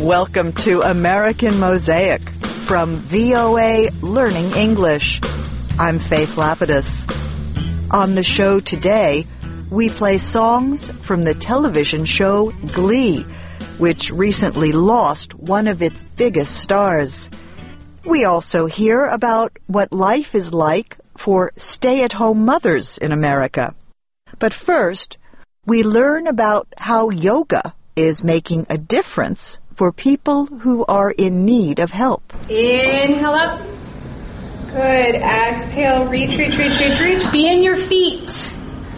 Welcome to American Mosaic from VOA Learning English. I'm Faith Lapidus. On the show today, we play songs from the television show Glee, which recently lost one of its biggest stars. We also hear about what life is like for stay-at-home mothers in America. But first, we learn about how yoga is making a difference for people who are in need of help. Inhale up. Good. Exhale. Reach. Be in your feet.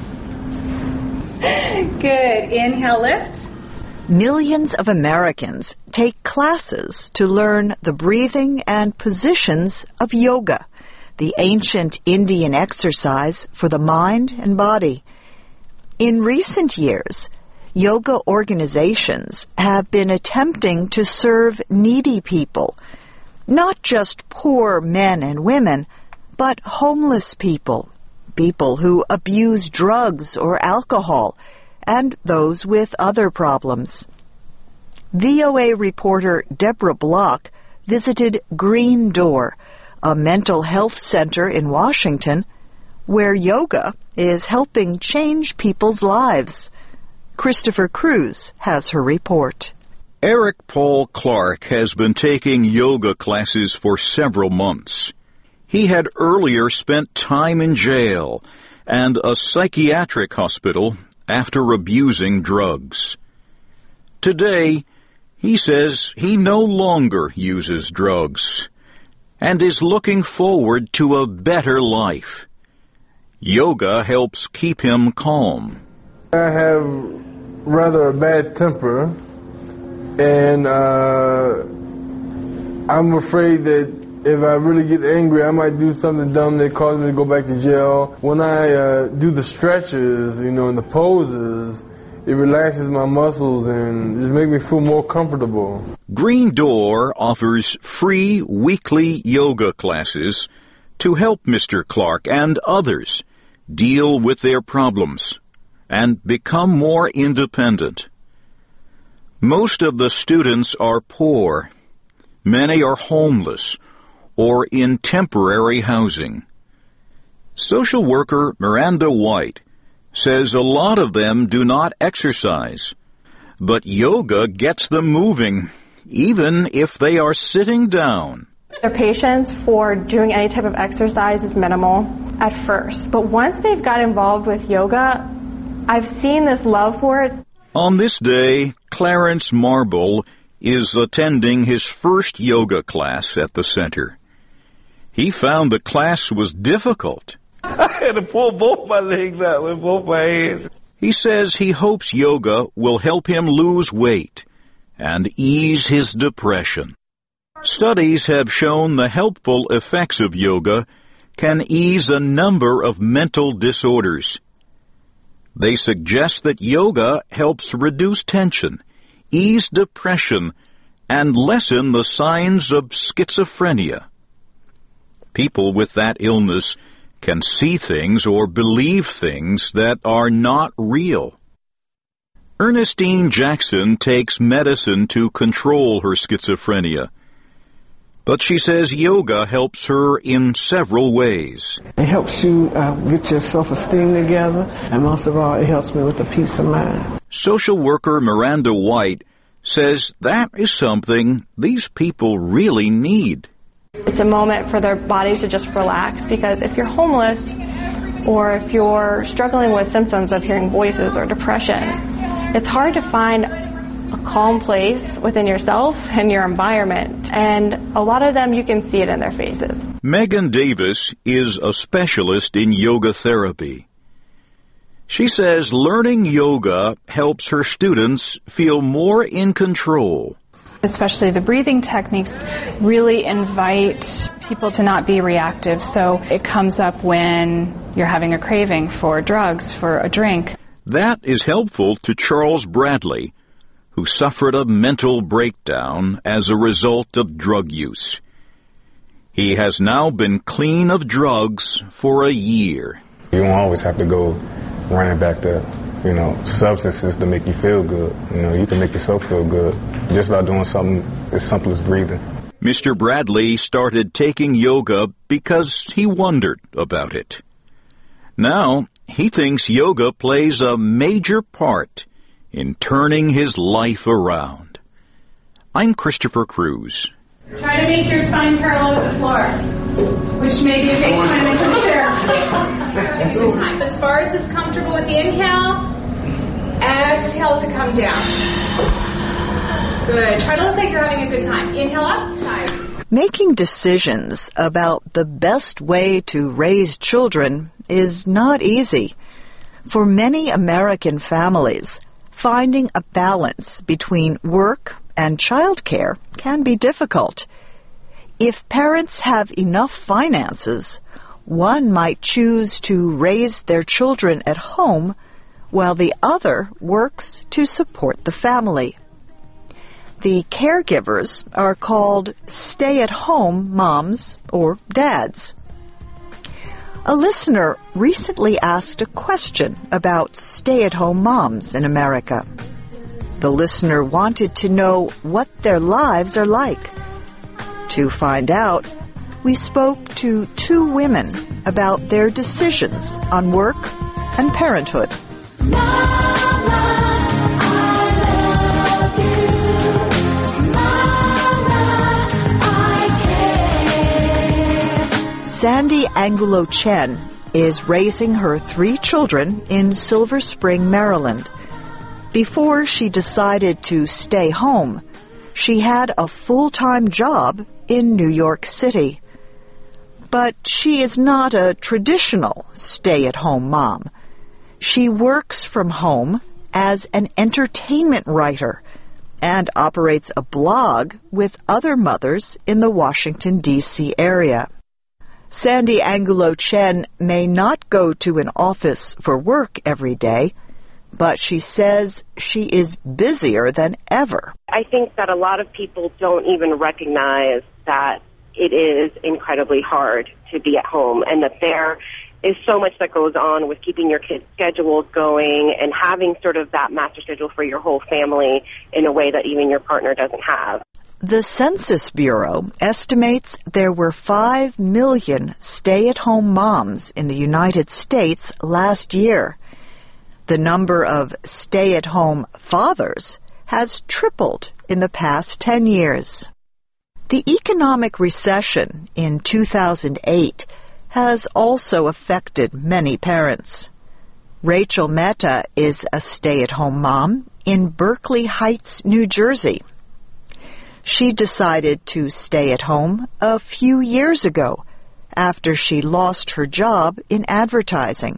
Good. Inhale, lift. Millions of Americans take classes to learn the breathing and positions of yoga, the ancient Indian exercise for the mind and body. In recent years, yoga organizations have been attempting to serve needy people, not just poor men and women, but homeless people, people who abuse drugs or alcohol, and those with other problems. VOA reporter Deborah Block visited Green Door, a mental health center in Washington, where yoga is helping change people's lives. Christopher Cruz has her report. Eric Paul Clark has been taking yoga classes for several months. He had earlier spent time in jail and a psychiatric hospital after abusing drugs. Today, he says he no longer uses drugs and is looking forward to a better life. Yoga helps keep him calm. I have rather a bad temper, and I'm afraid that if I really get angry, I might do something dumb that causes me to go back to jail. When I do the stretches, and the poses, it relaxes my muscles and just makes me feel more comfortable. Green Door offers free weekly yoga classes to help Mr. Clark and others deal with their problems and become more independent. Most of the students are poor. Many are homeless or in temporary housing. Social worker Miranda White says a lot of them do not exercise, but yoga gets them moving, even if they are sitting down. Their patience for doing any type of exercise is minimal at first, but once they've got involved with yoga, I've seen this love for it. On this day, Clarence Marble is attending his first yoga class at the center. He found the class was difficult. I had to pull both my legs out with both my hands. He says he hopes yoga will help him lose weight and ease his depression. Studies have shown the helpful effects of yoga can ease a number of mental disorders. They suggest that yoga helps reduce tension, ease depression, and lessen the signs of schizophrenia. People with that illness can see things or believe things that are not real. Ernestine Jackson takes medicine to control her schizophrenia, but she says yoga helps her in several ways. It helps you get your self-esteem together, and most of all, it helps me with the peace of mind. Social worker Miranda White says that is something these people really need. It's a moment for their bodies to just relax, because if you're homeless or if you're struggling with symptoms of hearing voices or depression, it's hard to find a calm place within yourself and your environment, and a lot of them, you can see it in their faces. Megan Davis is a specialist in yoga therapy. She says learning yoga helps her students feel more in control. Especially the breathing techniques really invite people to not be reactive, so it comes up when you're having a craving for drugs, for a drink. That is helpful to Charles Bradley, who suffered a mental breakdown as a result of drug use. He has now been clean of drugs for a year. You don't always have to go running back to substances to make you feel good. You can make yourself feel good just by doing something as simple as breathing. Mr. Bradley started taking yoga because he wondered about it. Now, he thinks yoga plays a major part in turning his life around. I'm Christopher Cruz. Try to make your spine parallel with the floor, which maybe takes time into the chair. Having a good time. As far as is comfortable with the inhale, exhale to come down. Good. Try to look like you're having a good time. Inhale up, side. Making decisions about the best way to raise children is not easy. For many American families, finding a balance between work and childcare can be difficult. If parents have enough finances, one might choose to raise their children at home while the other works to support the family. The caregivers are called stay-at-home moms or dads. A listener recently asked a question about stay-at-home moms in America. The listener wanted to know what their lives are like. To find out, we spoke to two women about their decisions on work and parenthood. Sandy Angulo Chen is raising her 3 children in Silver Spring, Maryland. Before she decided to stay home, she had a full-time job in New York City. But she is not a traditional stay-at-home mom. She works from home as an entertainment writer and operates a blog with other mothers in the Washington, D.C. area. Sandy Angulo Chen may not go to an office for work every day, but she says she is busier than ever. I think that a lot of people don't even recognize that it is incredibly hard to be at home and that there is so much that goes on with keeping your kids' schedules going and having sort of that master schedule for your whole family in a way that even your partner doesn't have. The Census Bureau estimates there were 5 million stay-at-home moms in the United States last year. The number of stay-at-home fathers has tripled in the past 10 years. The economic recession in 2008 has also affected many parents. Rachel Mehta is a stay-at-home mom in Berkeley Heights, New Jersey. She decided to stay at home a few years ago after she lost her job in advertising.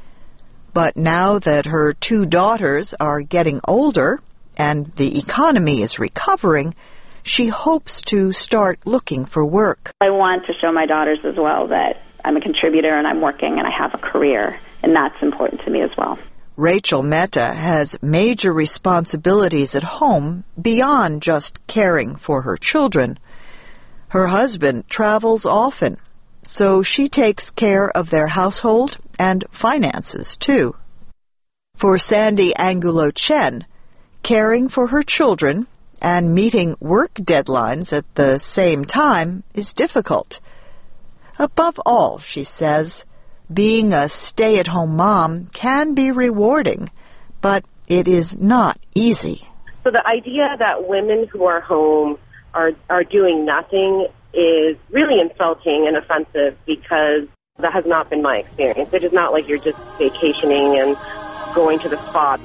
But now that her 2 daughters are getting older and the economy is recovering, she hopes to start looking for work. I want to show my daughters as well that I'm a contributor and I'm working and I have a career, and that's important to me as well. Rachel Mehta has major responsibilities at home beyond just caring for her children. Her husband travels often, so she takes care of their household and finances, too. For Sandy Angulo Chen, caring for her children and meeting work deadlines at the same time is difficult. Above all, she says, being a stay-at-home mom can be rewarding, but it is not easy. So the idea that women who are home are doing nothing is really insulting and offensive because that has not been my experience. It is not like you're just vacationing and going to the spa.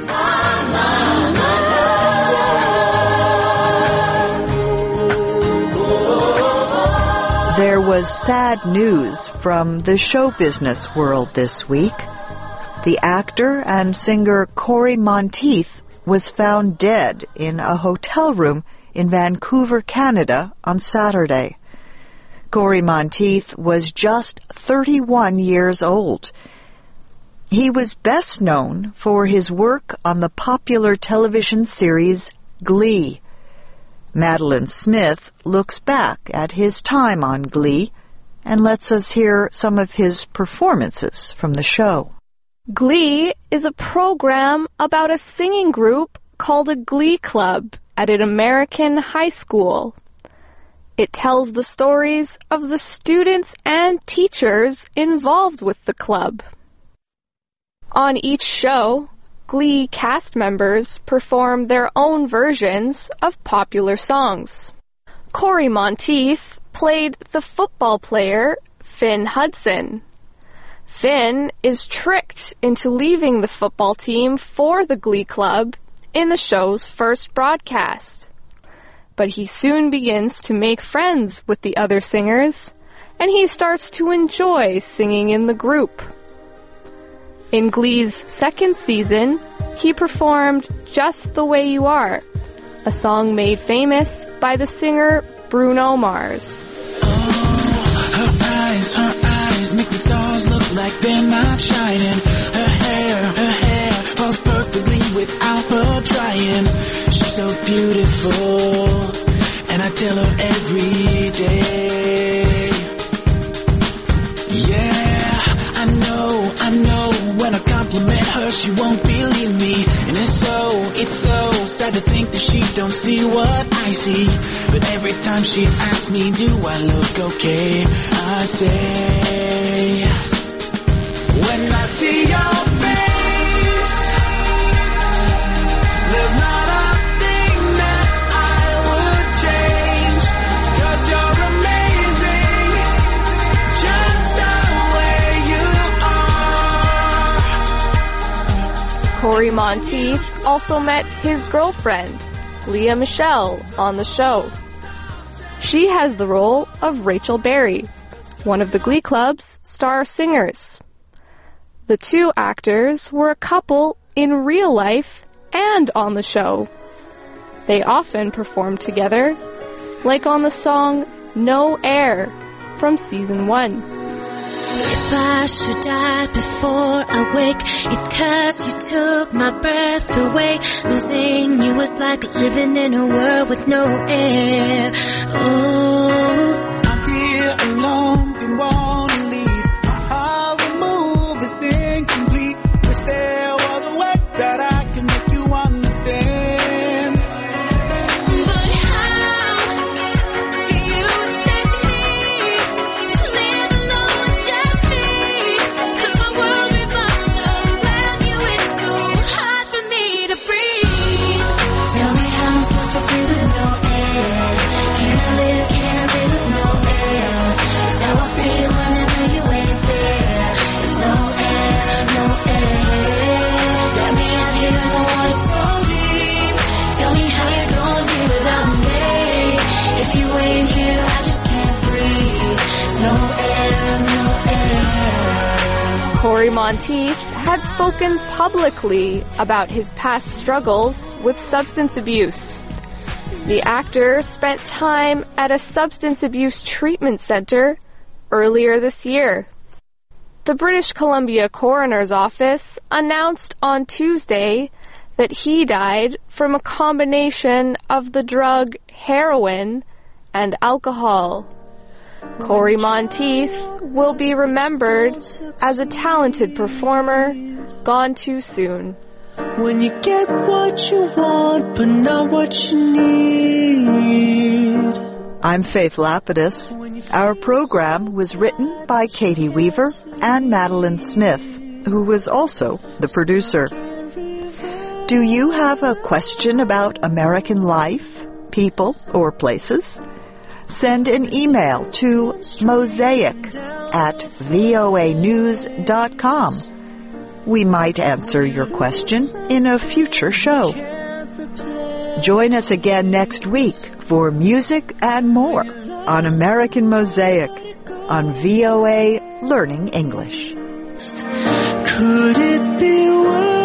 There was sad news from the show business world this week. The actor and singer Cory Monteith was found dead in a hotel room in Vancouver, Canada on Saturday. Cory Monteith was just 31 years old. He was best known for his work on the popular television series Glee. Madeline Smith looks back at his time on Glee and lets us hear some of his performances from the show. Glee is a program about a singing group called a Glee Club at an American high school. It tells the stories of the students and teachers involved with the club. On each show, Glee cast members perform their own versions of popular songs. Corey Monteith played the football player Finn Hudson. Finn is tricked into leaving the football team for the Glee Club in the show's first broadcast. But he soon begins to make friends with the other singers, and he starts to enjoy singing in the group. In Glee's second season, he performed Just the Way You Are, a song made famous by the singer Bruno Mars. Her eyes make the stars look like they're not shining. Her hair falls perfectly without her trying. She's so beautiful, and I tell her every day. Yeah, I know, when I compliment her, she won't believe me. And it's so sad to think that she don't see what I see. But every time she asks me, do I look okay? I say, when I see your face, there's not a thing that I would change. 'Cause you're amazing, just the way you are. Corey Monteith also met his girlfriend, Leah Michelle, on the show. She has the role of Rachel Berry, one of the Glee Club's star singers. The two actors were a couple in real life and on the show. They often performed together, like on the song No Air from season 1. If I should die before I wake, it's 'cause you took my breath away. Losing you was like living in a world with no air. Oh, I'm here alone, didn't wanna leave. My heart will move, it's incomplete. Wish there was a way that I can make you understand. but how do you expect me to live alone with just me? 'Cause my world revolves around you, it's so hard for me to breathe. Tell me how I'm supposed to breathe with no air. Can't live with no air. It's how I feel whenever you ain't there. There's no air, no air. Got me out here in the water so deep. Tell me how you gonna be without me. If you ain't here, I just can't breathe. There's no air, no air. Corey Monteith had spoken publicly about his past struggles with substance abuse. The actor spent time at a substance abuse treatment center earlier this year. The British Columbia Coroner's Office announced on Tuesday that he died from a combination of the drug heroin and alcohol. Corey Monteith will be remembered as a talented performer gone too soon. When you get what you want, but not what you need. I'm Faith Lapidus. Our program was written by Katie Weaver and Madeline Smith, who was also the producer. Do you have a question about American life, people, or places? Send an email to mosaic@voanews.com. We might answer your question in a future show. Join us again next week for music and more on American Mosaic on VOA Learning English. Could it be worse?